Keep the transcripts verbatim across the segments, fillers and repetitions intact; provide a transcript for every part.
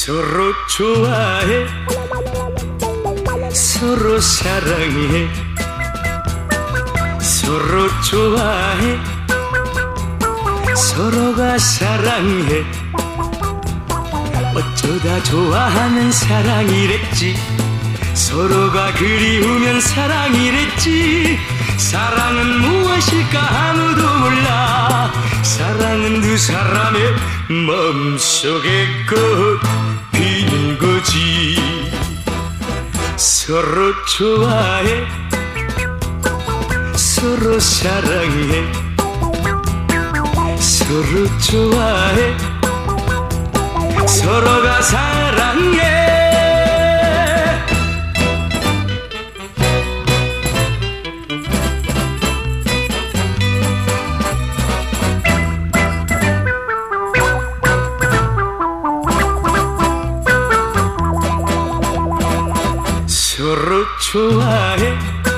서로 좋아해 서로 사랑해 서로 좋아해 서로가 사랑해 어쩌다 좋아하면 사랑이랬지 서로가 그리우면 사랑이랬지 사랑은 무엇일까 아무도 몰라 사랑은 두 사람의 마음속에 꽃 피는 거지 서로 좋아해 서로 사랑해 서로 좋아해 서로가 사랑해 서로 좋아해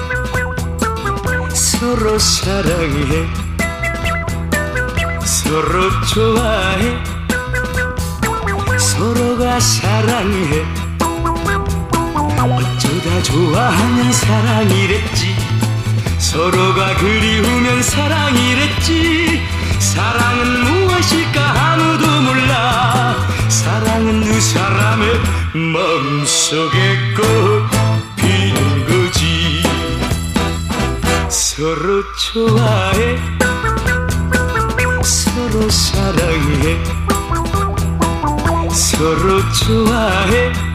서로 사랑해 서로 좋아해 서로가 사랑해 어쩌다 좋아하면 사랑이랬지 서로가 그리우면 사랑이랬지 사랑은 무엇일까 아무도 몰라 사랑은 두 사람의 마음속에 꽃 피는 거지 서로 좋아해 서로 사랑해 서로 좋아해